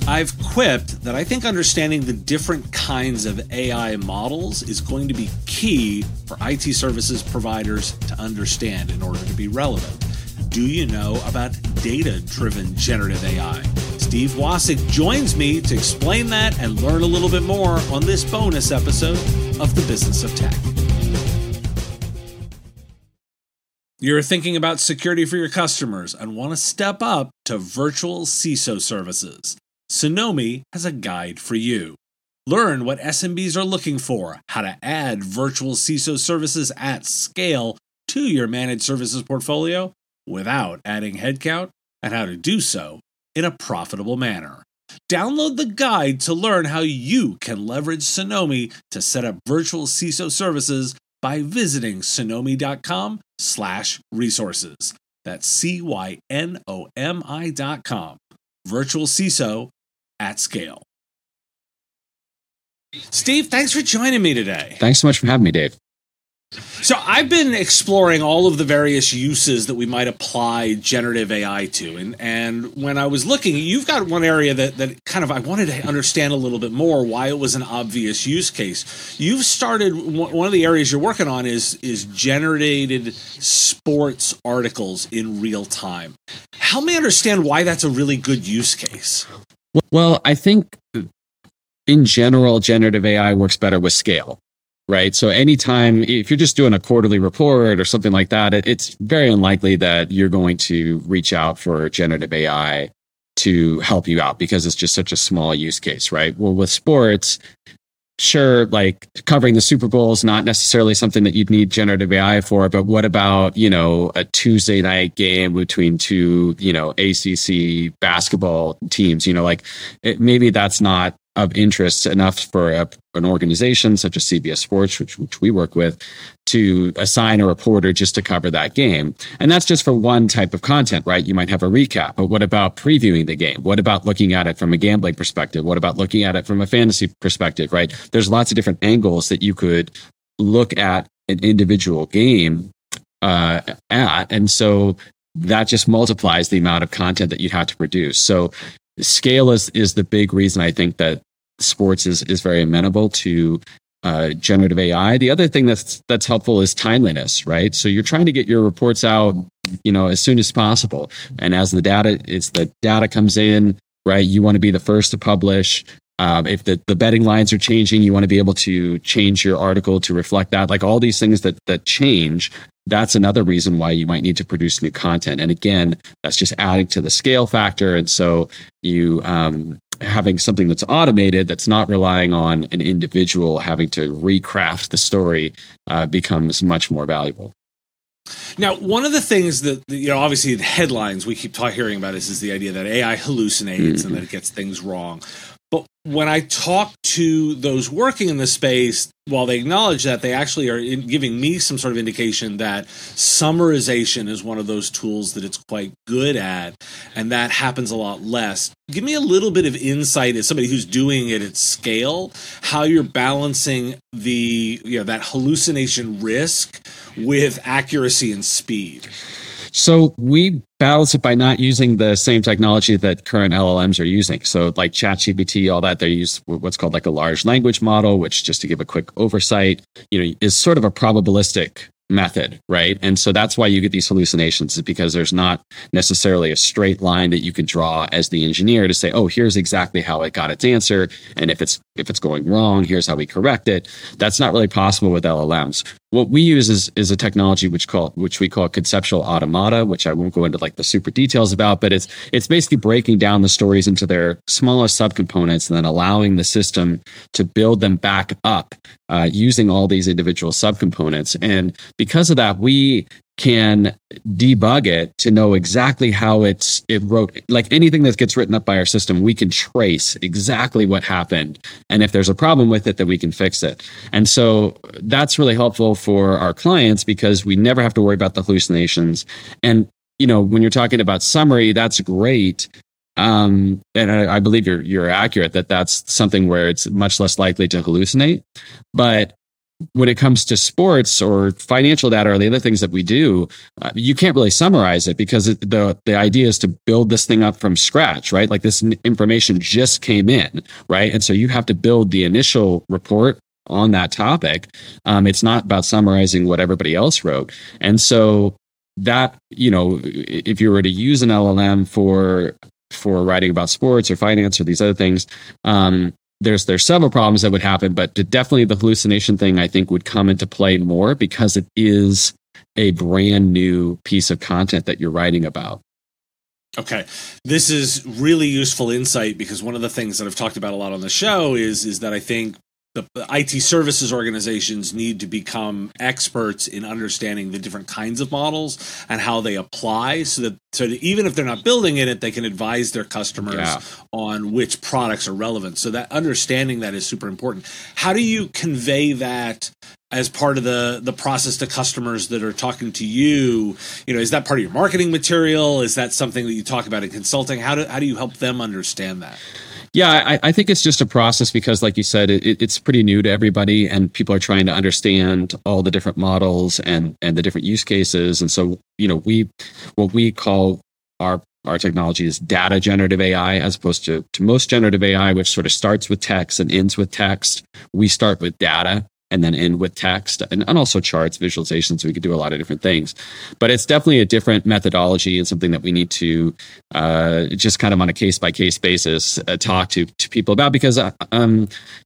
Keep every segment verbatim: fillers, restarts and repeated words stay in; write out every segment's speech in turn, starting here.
I've quipped that I think understanding the different kinds of A I models is going to be key for I T services providers to understand in order to be relevant. Do you know about data-driven generative A I? Steve Wasik joins me to explain that and learn a little bit more on this bonus episode of The Business of Tech. You're thinking about security for your customers and want to step up to virtual C I S O services. Sonomi has a guide for you. Learn what S M Bs are looking for, how to add virtual C I S O services at scale to your managed services portfolio without adding headcount, and how to do so in a profitable manner. Download the guide to learn how you can leverage Sonomi to set up virtual C I S O services by visiting Sonomi.com slash resources. That's C Y N O M I dot com. Virtual C I S O at scale. Steve, thanks for joining me today. Thanks so much for having me, Dave. So I've been exploring all of the various uses that we might apply generative A I to. And, and when I was looking, you've got one area that, that kind of I wanted to understand a little bit more why it was an obvious use case. You've started, one of the areas you're working on is, is generated sports articles in real time. Help me understand why that's a really good use case. Well, I think in general, generative A I works better with scale. Right. So anytime, if you're just doing a quarterly report or something like that, it, it's very unlikely that you're going to reach out for generative A I to help you out because it's just such a small use case. Right. Well, with sports, sure, like covering the Super Bowl is not necessarily something that you'd need generative A I for. But what about, you know, a Tuesday night game between two, you know, A C C basketball teams? You know, like it, maybe that's not of interest enough for a, an organization such as C B S Sports, which, which we work with, to assign a reporter just to cover that game. And that's just for one type of content, right? You might have a recap, but what about previewing the game? What about looking at it from a gambling perspective? What about looking at it from a fantasy perspective, right? There's lots of different angles that you could look at an individual game uh, at. And so that just multiplies the amount of content that you'd have to produce. So scale is is the big reason I think that sports is is very amenable to uh, generative A I. The other thing that's that's helpful is timeliness, right? So you're trying to get your reports out, you know, as soon as possible, and as the data is the data comes in, right? You want to be the first to publish. Um, if the, the betting lines are changing, you want to be able to change your article to reflect that. Like all these things that that change, that's another reason why you might need to produce new content. And again, that's just adding to the scale factor. And so you um, having something that's automated, that's not relying on an individual having to recraft the story uh, becomes much more valuable. Now, one of the things that, you know, obviously the headlines we keep ta- hearing about is, is the idea that A I hallucinates mm-hmm. and that it gets things wrong. But when I talk to those working in the space, while they acknowledge that, they actually are in giving me some sort of indication that summarization is one of those tools that it's quite good at, and that happens a lot less. Give me a little bit of insight as somebody who's doing it at scale, how you're balancing the, you know, that hallucination risk with accuracy and speed. So we balance it by not using the same technology that current L L Ms are using. So like ChatGPT, all that, they use what's called like a large language model, which, just to give a quick oversight, you know, is sort of a probabilistic method, right? And so that's why you get these hallucinations, is because there's not necessarily a straight line that you can draw as the engineer to say, oh, here's exactly how it got its answer. And if it's if it's going wrong, here's how we correct it. That's not really possible with L L Ms. What we use is is a technology which call which we call conceptual automata, which I won't go into like the super details about, but it's it's basically breaking down the stories into their smallest subcomponents and then allowing the system to build them back up uh, using all these individual subcomponents. And because of that, we can debug it to know exactly how it's it wrote. Like anything that gets written up by our system, we can trace exactly what happened, and if there's a problem with it, then we can fix it. And so that's really helpful for our clients because we never have to worry about the hallucinations. And you know, when you're talking about summary, that's great. Um, and I, I believe you're you're accurate that that's something where it's much less likely to hallucinate. But when it comes to sports or financial data or the other things that we do, uh, you can't really summarize it because it, the the idea is to build this thing up from scratch, right? Like this information just came in, right? And so you have to build the initial report on that topic. Um, it's not about summarizing what everybody else wrote. And so that, you know, if you were to use an L L M for for writing about sports or finance or these other things, um, there's there's several problems that would happen, but definitely the hallucination thing I think would come into play more because it is a brand new piece of content that you're writing about. Okay. This is really useful insight because one of the things that I've talked about a lot on the show is, is that I think the I T services organizations need to become experts in understanding the different kinds of models and how they apply so that, so that even if they're not building in it, they can advise their customers yeah. on which products are relevant. So that understanding that is super important. How do you convey that as part of the, the process to customers that are talking to you? You know, is that part of your marketing material? Is that something that you talk about in consulting? How do, how do you help them understand that? Yeah, I, I think it's just a process because, like you said, it, it's pretty new to everybody, and people are trying to understand all the different models and and the different use cases. And so, you know, we what we call our our technology is data generative A I, as opposed to to most generative A I, which sort of starts with text and ends with text. We start with data and then end with text, and, and also charts, visualizations. We could do a lot of different things, but it's definitely a different methodology and something that we need to uh, just kind of on a case by case basis uh, talk to to people about, because uh, um,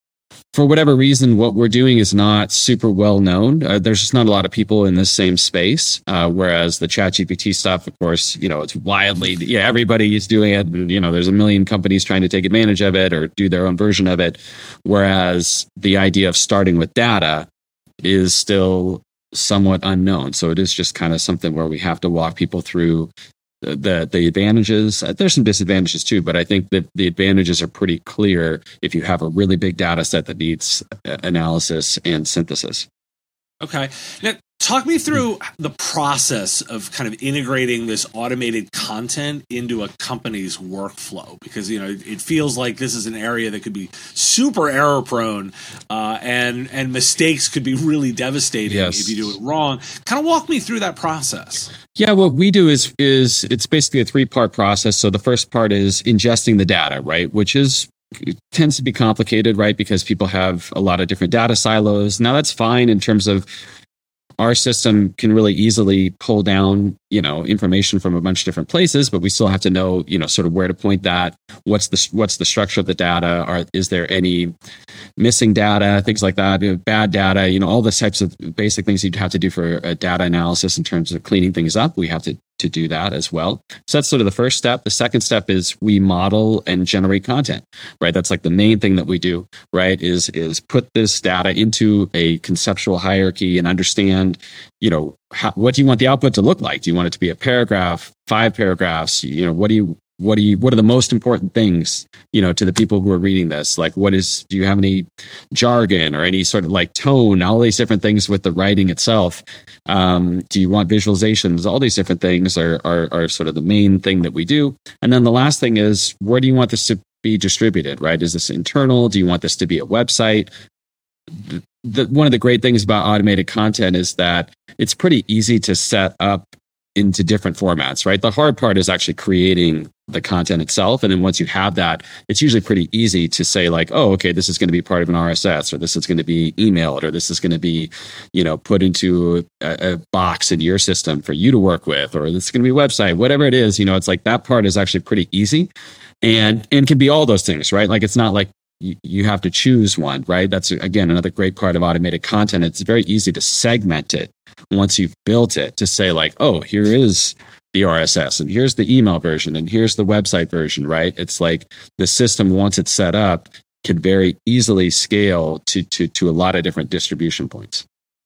for whatever reason, what we're doing is not super well known. Uh, there's just not a lot of people in this same space. Uh, whereas the ChatGPT stuff, of course, you know, it's wildly, yeah, everybody is doing it. You know, there's a million companies trying to take advantage of it or do their own version of it. Whereas the idea of starting with data is still somewhat unknown. So it is just kind of something where we have to walk people through the the advantages. There's some disadvantages too, but I think that the advantages are pretty clear if you have a really big data set that needs analysis and synthesis. Okay. Now, talk me through the process of kind of integrating this automated content into a company's workflow, because, you know, it feels like this is an area that could be super error prone, uh, and and mistakes could be really devastating yes. if you do it wrong. Kind of walk me through that process. Yeah, what we do is is it's basically a three-part process. So the first part is ingesting the data, right, which is it tends to be complicated, right, because people have a lot of different data silos. Now that's fine in terms of our system can really easily pull down, you know, information from a bunch of different places, but we still have to know, you know, sort of where to point that. What's the what's the structure of the data? Are is there any missing data? Things like that. You know, bad data. You know, all the types of basic things you'd have to do for a data analysis in terms of cleaning things up. We have to to do that as well. So that's sort of the first step. The second step is we model and generate content, right? That's like the main thing that we do, right? Is is put this data into a conceptual hierarchy and understand, you know, how, what do you want the output to look like? Do you want it to be a paragraph, five paragraphs? You know, what do you what do you what are the most important things, you know, to the people who are reading this? Like, what is, do you have any jargon or any sort of like tone, all these different things with the writing itself? Um, do you want visualizations? All these different things are, are are sort of the main thing that we do. And then the last thing is, where do you want this to be distributed, right? Is this internal? Do you want this to be a website? The, the, one of the great things about automated content is that it's pretty easy to set up into different formats, right? The hard part is actually creating the content itself. And then once you have that, it's usually pretty easy to say like, oh, okay, this is going to be part of an R S S, or this is going to be emailed, or this is going to be, you know, put into a, a box in your system for you to work with, or this is going to be a website, whatever it is, you know, it's like that part is actually pretty easy and, and can be all those things, right? Like, it's not like you, you have to choose one, right? That's, again, another great part of automated content. It's very easy to segment it once you've built it, to say like, oh, here is the R S S, and here's the email version, and here's the website version, right? It's like the system, once it's set up, can very easily scale to to to a lot of different distribution points.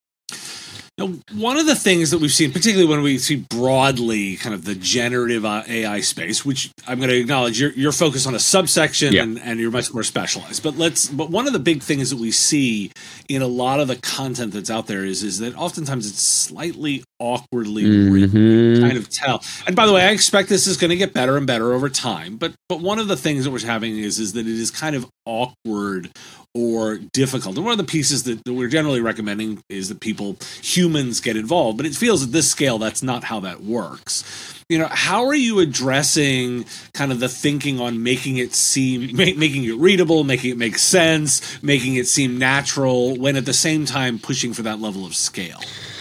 Now, one of the things that we've seen, particularly when we see broadly kind of the generative A I space, which I'm going to acknowledge you're, you're focused on a subsection, yeah. and, and you're much more specialized. But let's. But one of the big things that we see in a lot of the content that's out there is is that oftentimes it's slightly awkwardly mm-hmm. written, kind of tell. And by the way, I expect this is going to get better and better over time. But but one of the things that we're having is is that it is kind of awkward or difficult. And one of the pieces that we're generally recommending is that people, humans, get involved. But it feels at this scale that's not how that works. You know, how are you addressing kind of the thinking on making it seem, make, making it readable, making it make sense, making it seem natural, when at the same time pushing for that level of scale?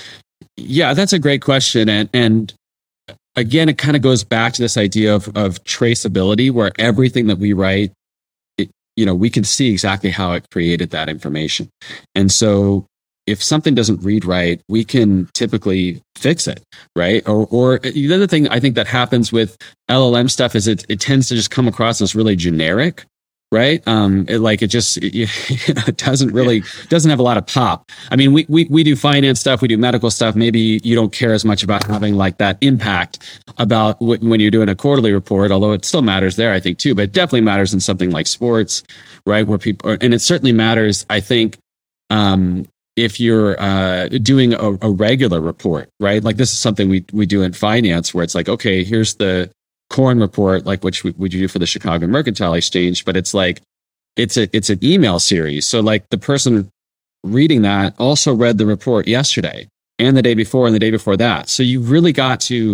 Yeah, that's a great question. And, and again, it kind of goes back to this idea of, of traceability, where everything that we write, it, you know, we can see exactly how it created that information. And so if something doesn't read right, we can typically fix it, right? Or, or the other thing I think that happens with L L M stuff is it, it tends to just come across as really generic, right? Um, it, like it just it, it doesn't really doesn't have a lot of pop. I mean, we we we do finance stuff, we do medical stuff. Maybe you don't care as much about having like that impact about w- when you're doing a quarterly report, although it still matters there, I think too. But it definitely matters in something like sports, right? Where people, and it certainly matters, I think. Um, if you're uh, doing a, a regular report, right? Like this is something we we do in finance, where it's like, okay, here's the Corn report, like which we, we do for the Chicago Mercantile Exchange, but it's like it's a it's an email series. So like the person reading that also read the report yesterday and the day before and the day before that. So you really got to,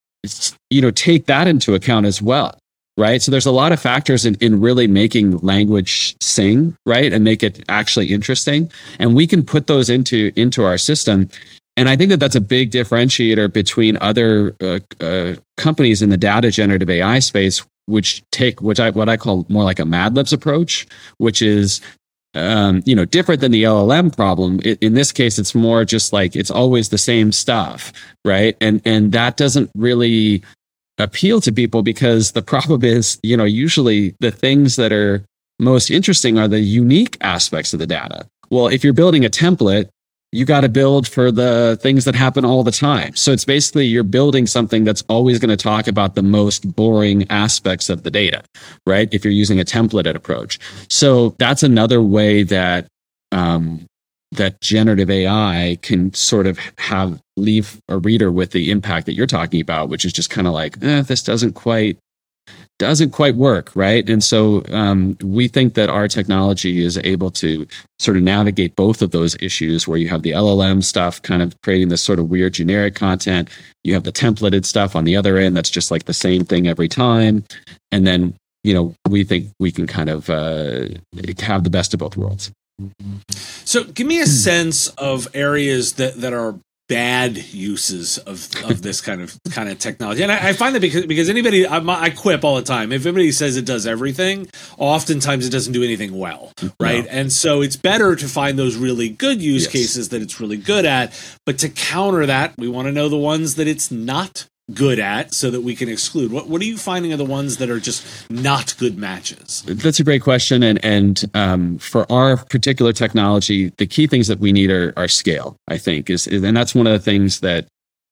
you know, take that into account as well. Right. So there's a lot of factors in, in really making language sing, right, and make it actually interesting. And we can put those into into our system. And I think that that's a big differentiator between other uh, uh, companies in the data generative A I space, which take which I what I call more like a Mad Libs approach, which is um, you know different than the L L M problem. It, in this case, it's more just like it's always the same stuff, right? And and that doesn't really appeal to people, because the problem is, you know, usually the things that are most interesting are the unique aspects of the data. Well, if you're building a template, you got to build for the things that happen all the time. So it's basically you're building something that's always going to talk about the most boring aspects of the data, right? If you're using a templated approach. So that's another way that um, that generative A I can sort of have leave a reader with the impact that you're talking about, which is just kind of like, eh, this doesn't quite doesn't quite work, right? And so um, we think that our technology is able to sort of navigate both of those issues, where you have the L L M stuff kind of creating this sort of weird generic content. You have the templated stuff on the other end that's just like the same thing every time. And then, you know, we think we can kind of uh, have the best of both worlds. So give me a sense of areas that, that are bad uses of, of this kind of kind of technology. And I, I find that because because anybody, I, I quip all the time. If anybody says it does everything, oftentimes it doesn't do anything well, right? No. And so it's better to find those really good use yes. cases that it's really good at. But to counter that, we want to know the ones that it's not good at, so that we can exclude. What what are you finding are the ones that are just not good matches? That's a great question. And and um, for our particular technology, the key things that we need are, are scale, I think. is, is And that's one of the things that,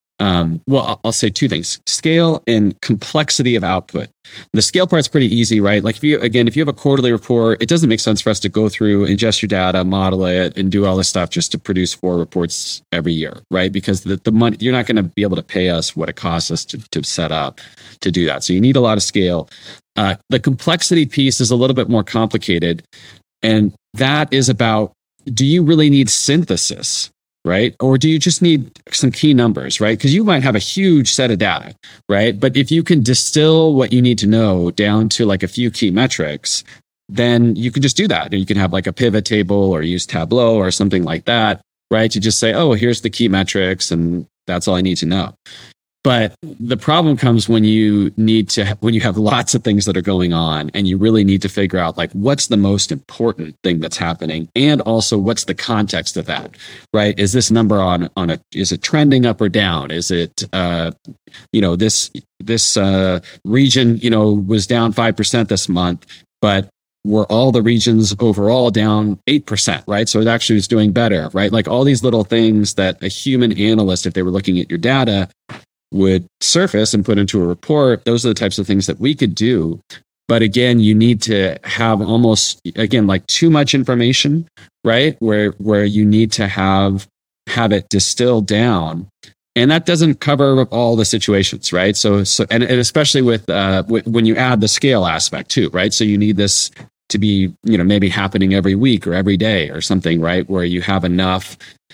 um, well, I'll, I'll say two things: scale and complexity of output. The scale part's pretty easy, right? Like if you, again, if you have a quarterly report, it doesn't make sense for us to go through, ingest your data, model it, and do all this stuff just to produce four reports every year, right? Because the, the money, you're not going to be able to pay us what it costs us to, to set up to do that. So you need a lot of scale. Uh, the complexity piece is a little bit more complicated. And that is about, do you really need synthesis? Right? Or do you just need some key numbers, right? Because you might have a huge set of data, right? But if you can distill what you need to know down to like a few key metrics, then you can just do that. And you can have like a pivot table or use Tableau or something like that, right? To just say, oh, here's the key metrics and that's all I need to know. But the problem comes when you need to, when you have lots of things that are going on and you really need to figure out like what's the most important thing that's happening, and also what's the context of that, right? Is this number on on a, is it trending up or down? Is it, uh, you know, this this uh, region, you know, was down five percent this month, but were all the regions overall down eight percent, right? So it actually was doing better, right? Like all these little things that a human analyst, if they were looking at your data, would surface and put into a report. Those are the types of things that we could do. But again, you need to have almost, again, like too much information, right? Where where you need to have have it distilled down. And that doesn't cover all the situations, right? So, so and, and especially with uh, w- when you add the scale aspect too, right? So you need this to be, you know, maybe happening every week or every day or something, right? Where you have enough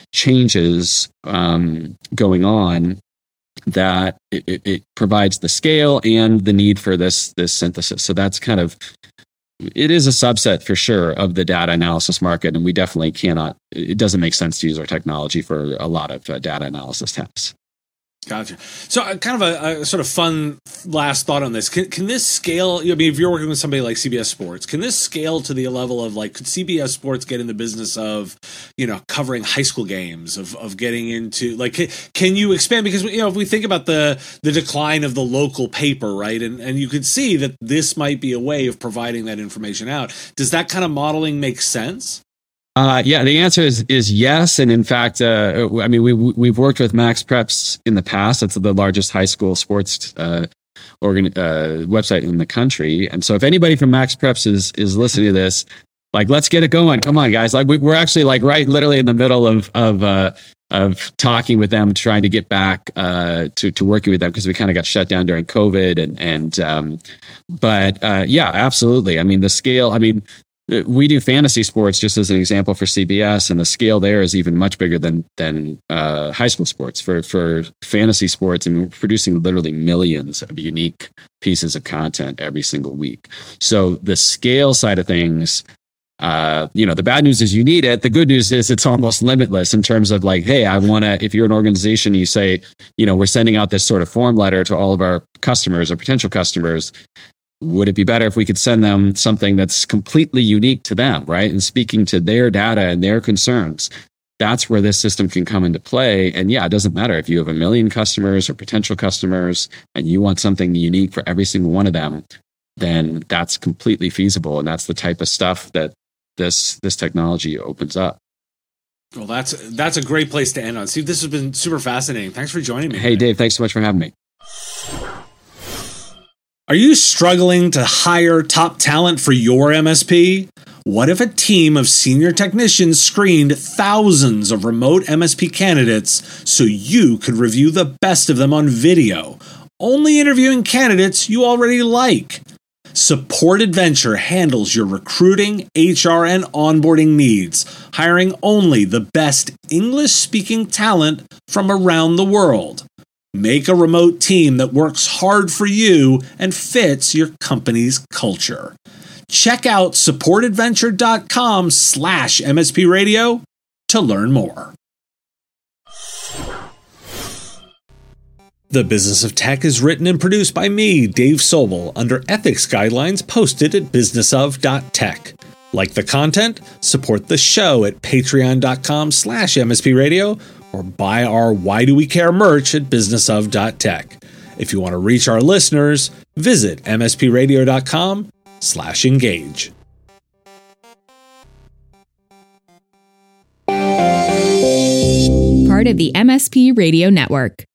changes um, going on that it, it, it provides the scale and the need for this this synthesis. So that's kind of, it is a subset for sure of the data analysis market, and we definitely cannot, it doesn't make sense to use our technology for a lot of uh, data analysis tasks. Gotcha. So uh, kind of a, a sort of fun last thought on this. Can, can this scale, I mean, if you're working with somebody like C B S Sports, can this scale to the level of like, could C B S Sports get in the business of, you know, covering high school games, of, of getting into, like, can, can you expand? Because, you know, if we think about the, the decline of the local paper, right, and, and you could see that this might be a way of providing that information out. Does that kind of modeling make sense? Uh, yeah, the answer is is yes, and in fact, uh, I mean, we we've worked with MaxPreps in the past. It's the largest high school sports uh, organ uh, website in the country, and so if anybody from MaxPreps is is listening to this, like, let's get it going. Come on, guys! Like, we, we're actually like right, literally in the middle of of uh, of talking with them, trying to get back uh, to to working with them because we kind of got shut down during COVID, and and um, but uh, yeah, absolutely. I mean, the scale. I mean. We do fantasy sports just as an example for C B S, and the scale there is even much bigger than than uh, high school sports. For for fantasy sports, and we're producing literally millions of unique pieces of content every single week. So the scale side of things, uh, you know, the bad news is you need it. The good news is it's almost limitless in terms of like, hey, I want to. If you're an organization, you say, you know, we're sending out this sort of form letter to all of our customers or potential customers. Would it be better if we could send them something that's completely unique to them, right? And speaking to their data and their concerns. That's where this system can come into play. And yeah, it doesn't matter if you have a million customers or potential customers and you want something unique for every single one of them, then that's completely feasible. And that's the type of stuff that this this technology opens up. Well, that's that's a great place to end on. Steve, this has been super fascinating. Thanks for joining me. Hey, today. Dave, thanks so much for having me. Are you struggling to hire top talent for your M S P? What if a team of senior technicians screened thousands of remote M S P candidates so you could review the best of them on video, only interviewing candidates you already like? SupportAdventure handles your recruiting, H R, and onboarding needs, hiring only the best English-speaking talent from around the world. Make a remote team that works hard for you and fits your company's culture. Check out supportadventure.com slash MSP radio to learn more. The Business of Tech is written and produced by me, Dave Sobel, under ethics guidelines posted at businessof dot tech. Like the content? Support the show at patreon.com slash MSP radio or buy our Why Do We Care merch at businessof dot tech. If you want to reach our listeners, visit mspradio.com slash engage. Part of the M S P Radio Network.